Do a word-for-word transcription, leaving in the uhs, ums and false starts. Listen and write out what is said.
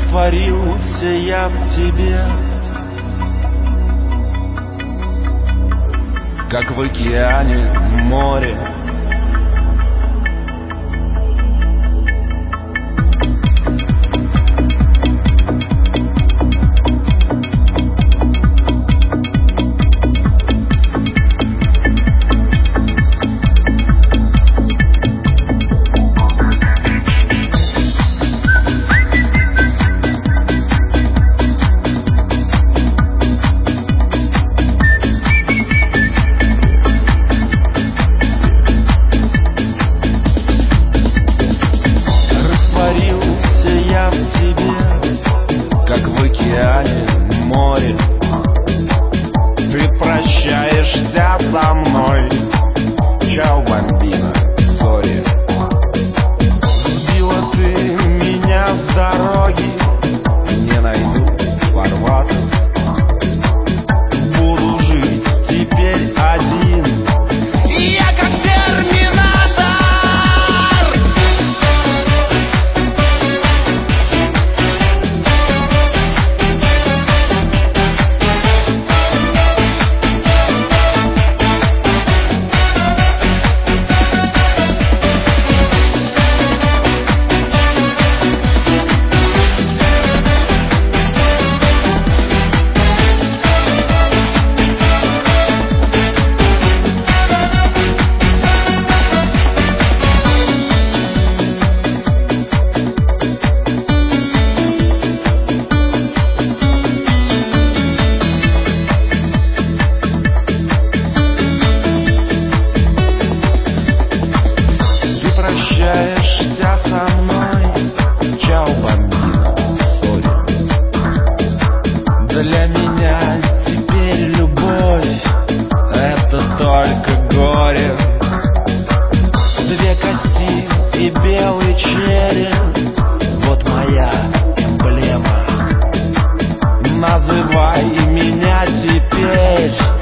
Растворился я в тебе, как в океане море. Море, ты прощаешься со мной. Чао, бомбина, сори. Сбила ты меня с дороги, не найду фарватер. Буду жить теперь один. Я как терминатор. Прощаешься со мной. Чао, бомбина, сори. Для меня теперь любовь — это только горе. Две кости и белый череп — вот моя эмблема. Называй меня теперь